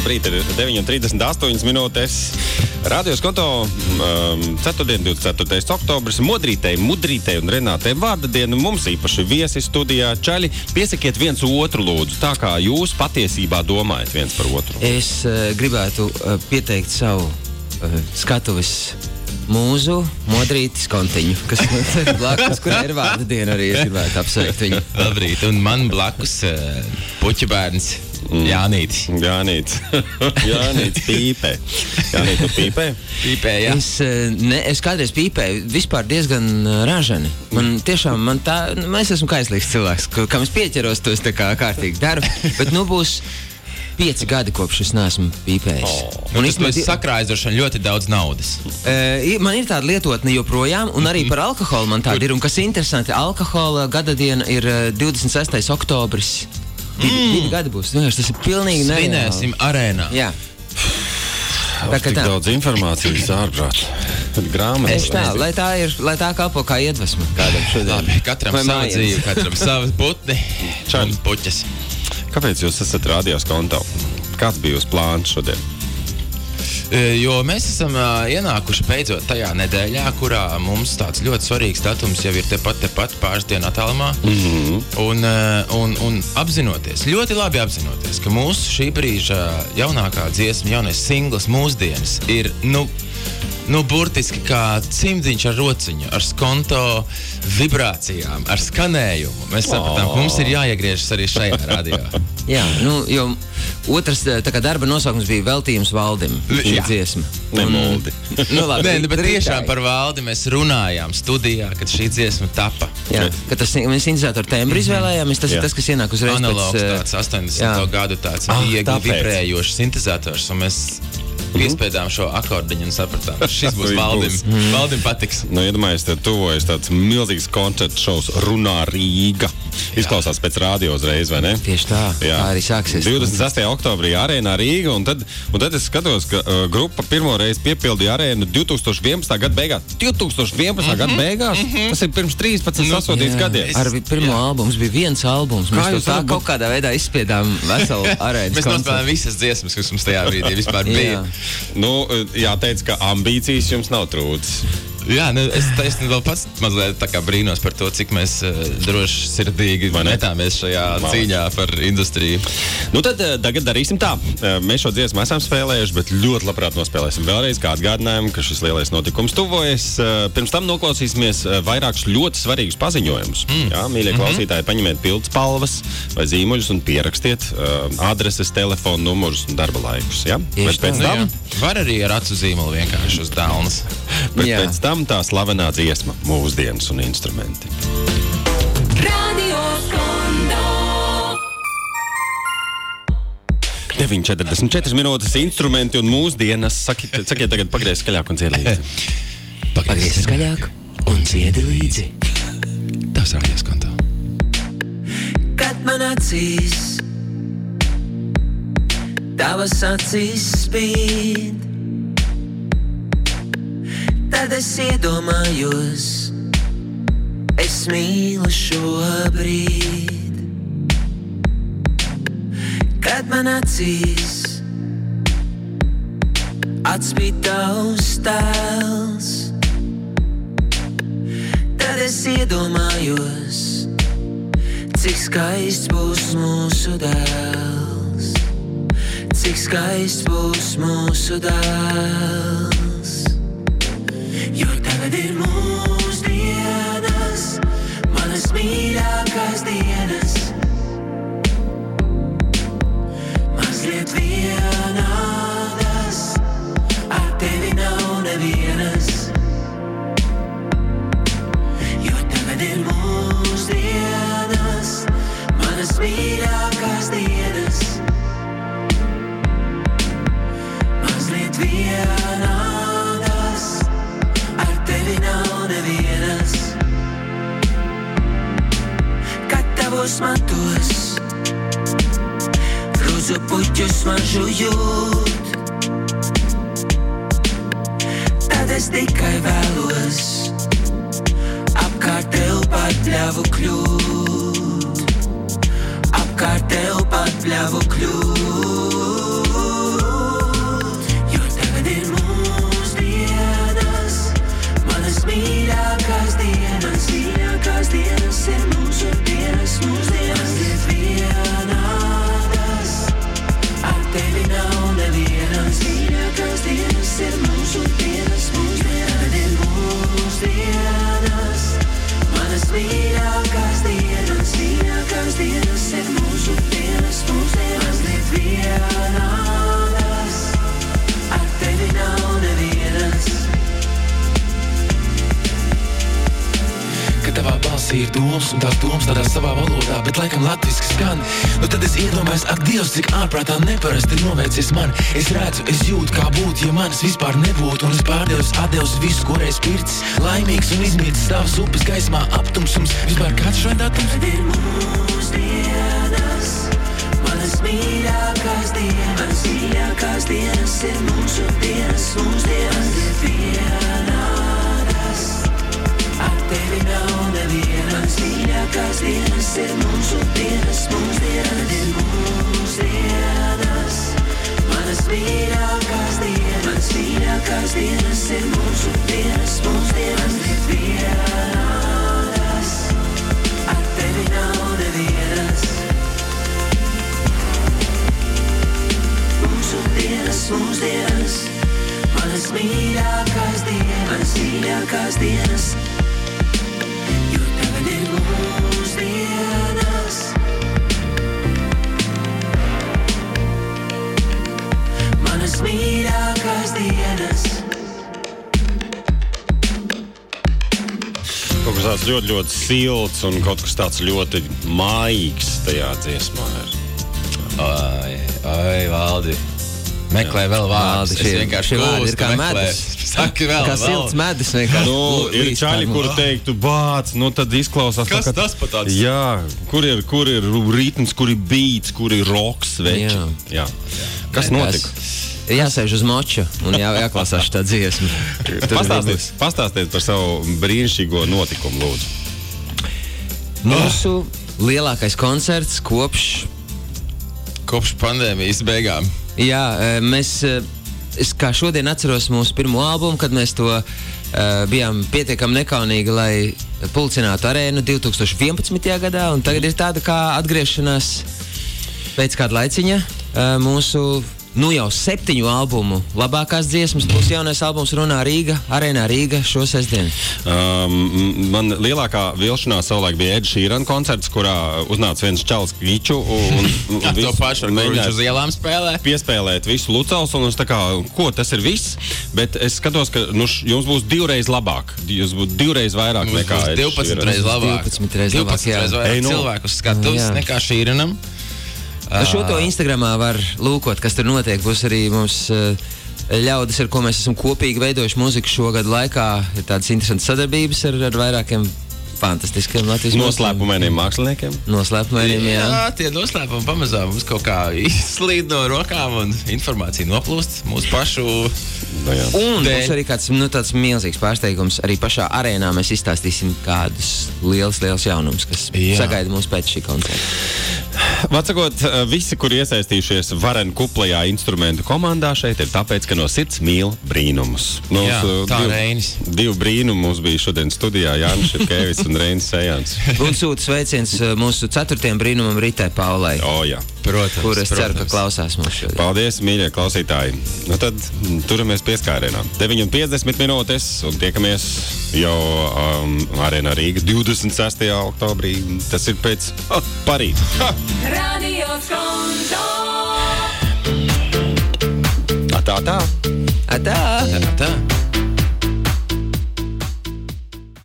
Labrīt, ir 9:38 minūtes. Radio Skoto 4. oktobris, Modrītei, Mudrītei un Renātei vārda diena. Mums īpaši viesi studijā. Čaļi, piesakiet viens otru lūdzu, tā kā jūs patiesībā domājat viens par otru. Es gribētu pieteikt savu skatuves mūzu, Modrītis Kontiņu, kas ir blakus, kurā ir vārda diena arī. Es gribētu apsveikt viņu. Labrīt, un man blakus puķu bērns. Jānītis. Jānītis pīpē. Jānīt, tu pīpē? Pīpē, jā. Es kādreiz pīpēju vispār diezgan ražani. Es esmu kaislīgs cilvēks, kam es pieķeros, to es tā kā kārtīgi daru, bet būs 5 gadi, kopš es neesmu pīpējis. Un tas sakrājas ļoti daudz naudas. Man ir tāda lietotne joprojām, un arī par alkoholu man tāda ir. Un kas interesanti, alkohola gada diena ir 26. oktobris. 2 gadi būs. Tas ir pilnīgi nereāli. Svinēsim arēnā. Jā. Tik daudz informācijas ārprāt. Grāmatas. Lai tā kalpo kā iedvesma kādam šodien. Labi, katram savu dzīvi, katram savas putni un puķes. Kāpēc jūs esat Radio Skoto? Kāds bija jūsu plāns šodien? Jo mēs esam ienākuši beidzot tajā nedēļā, kurā mums tāds ļoti svarīgs datums jau ir tepat pāris dienu attālumā. Un apzinoties, ļoti labi apzinoties, ka mūsu šī brīža jaunākā dziesma, jaunais singls mūsdienas ir, burtiski kā cimdiņš ar rociņu, ar Skoto vibrācijām, ar skanējumu. Mēs sapratām, ka mums ir jāiegriežas arī šajā radio. Jā, jo otrs darba nosaukums bija veltījums Valdim. Šī dziesma. Nemuldi. Bet tiešām par Valdi mēs runājām studijā, kad šī dziesma tapa. Jā, kad mēs sintezātoru tembru izvēlējāmies, tas ir tas, kas ienāk uzreiz analogs tāds 80. gadu tāds viegli vibrējošs sintezators, un mēs piespēdām šo akordiņu un sapratām, ka šis būs Valdim. Valdim patiks. Iedomājies, te tuvojas tāds milzīgs koncerts šovs Runā Rīga. Izklausās pēc radio uzreiz, vai ne? Tieši tā, tā arī sāksies. 28. oktobrī arēnā Rīga, un tad es skatos, ka grupa pirmo reizi piepildīja arēnu 2011. gada beigās. 2011. gada beigās? Tas ir pirms 13 sasodīts gadiem. Ar pirmo albums bija viens albums. Mēs tā kaut kādā veidā izspiedām veselu arēnas koncertu. Mēs nospēlējām visas dziesmas, kas mums tajā brīdī vispār bija. Jāteic, ka ambīcijas jums nav trūcis. Jā, es vēl pats mazliet tā kā brīnos par to, cik mēs droši sirdīgi metāmies šajā cīņā par industriju. Tad tagad darīsim tā. Mēs šo dziesmu esam spēlējuši, bet ļoti labprāt nospēlēsim vēlreiz, kā atgādinājumu, ka šis lielais notikums tuvojas. Pirms tam noklausīsimies vairākus ļoti svarīgus paziņojumus. Jā, mīļie klausītāji, paņemiet pildspalvas vai zīmuļus un pierakstiet adreses, telefonu numurus un darba laikus. Ja? Bet pēc tam var arī ar acu zīmolu vienkārši uz dālnas. Bet pēc tam tā slavenā dziesma, mūsdienas un instrumenti. Radio Skoto. 9:44 minūtes, instrumenti un mūsdienas. Sakiet tagad pagriez skaļāk un dziedi līdzi. Pagriez skaļāk un dziedi līdzi. Tavs Radio Skoto. Kad man acīs, tavas acīs spīd, tad es iedomājos, es mīlu šobrīd. Kad man acīs atspīd tavs tēls, tad es iedomājos, cik skaists būs mūsu dēls, cik skaists būs mūsu dēls. Jo tagad ir mūsdienas, manas mīļākās dienas, mazliet vienādas, ar tevi nav nevienas. Jo tagad ir mūsdienas, manas mīļākās dienas, mazliet vienādas, ar tevi nav nevienas. Kad tavos matos rūzu puķu smaržu jūt, tad es tikai vēlos apkārt tev patļavu kļūt, apkārt tev patļavu kļūt. domas, un tās domas tādā savā valodā, bet laikam latviski skan. Nu tad es iedomājos, ak, Dievs, cik ārprātā neparasti ir noveicies man. Es redzu, es jūtu, kā būtu, ja manis vispār nebūtu, un es pārdevus, atdevis visu, ko reiz pircis. Laimīgs un izmircis tavas upes gaismā aptumsums. Vispār kāds šādā datums? Tad ir mūsdienas, manas mīļākās dienas ir mūsu dienas, mūsdienas ir vienādas. Ar tevi nav nevienas, mīļākās dienas ir mūsu dienas, mūsdienas ir mūsdienas. Manas mīļākās dienas ir mūsu dienas, mūsdienas ir vienādas. Ar tevi nav nevienas. Mūsdienas, manas mīļākās dienas, jo tagad ir mūsdienas. Manas mīļākās dienas. Kaut kas tāds ļoti, ļoti silts un kaut kas tāds ļoti mājīgs tajā dziesmā ir. Ai, Valdi. Meklē vēl vārdus. Es vienkārši ir kā medus. Saki vēl. Kā silts medus vienkārši. Nu, ir čaļi, kuri teiktu bāc, nu tad izklausās. Kas tā, tas pa tāds? Jā, kur ir ritms, kur ir beats, kur ir roks, veči. Jā. Kas notika? Jāsēž uz moču un jāklausās šitā dziesma. Pastāstiet par savu brīnišķīgo notikumu, lūdzu. Mūsu lielākais koncerts kopš pandēmijas beigām. Jā, es kā šodien atceros mūsu pirmo albumu, kad mēs to bijām pietiekami nekaunīgi, lai pulcinātu arēnu 2011. gadā, un tagad ir tāda kā atgriešanās pēc kāda laiciņa mūsu jau 7 albumu labākās dziesmas. Būs jaunais albums Runā Rīga, Arēnā Rīga šo sestdienu. Man lielākā vilšanās savulaik bija Ed Sheeran koncerts, kurā uznāca viens čalis Giču un to pašu, ar kuru viņš uz ielām spēlē. Piespēlēt visu Lucals, un es tā kā, ko, tas ir viss? Bet es skatos, ka jums būs 2 reizes labāk. Jūs būs 2 reizes vairāk nekā Ed Sheeran. 12 reizes labāk. 12 reizes labāk, jā. Vairāk cilvēku uz skatuves nekā Sheeranam. Šo to Instagramā var lūkot, kas tur notiek. Būs arī mums ļaudis, ar ko mēs esam kopīgi veidojuši muziku šogad laikā. Ir tādas interesantas sadarbības ar vairākiem fantastiskiem Latvijas noslēpumainiem māksliniekiem. Noslēpumainiem, jā. Jā, tie noslēpumi pamazām mums kaut kā izslīd no rokām un informācija noplūst mūsu pašu. Un būs arī kāds tāds milzīgs pārsteigums. Arī pašā arēnā mēs izstāstīsim kādus liels jaunumus, kas sagaida mūs pēc šī koncerta. Vārdsakot, visi, kuri iesaistījušies varenu kuplajā instrumentu komandā šeit, ir tāpēc, ka no sirds mīl brīnumus. Reinis. 2 brīnumi mums bija šodien studijā, Jānis Šepkevis un Reinis Sejāns. Un sūta sveiciens mūsu 4. brīnumam Ritai Paulai. Jā. Protams. Kur es ceru, ka klausās mūs šodien. Paldies, mīļie klausītāji. Nu tad turamies pieskārienā. 9:50 minūtes un tiekamies jau Arēnā Rīga 26. oktobrī. Tas ir pēc parīt. Radio Skonto. Tā. Atā!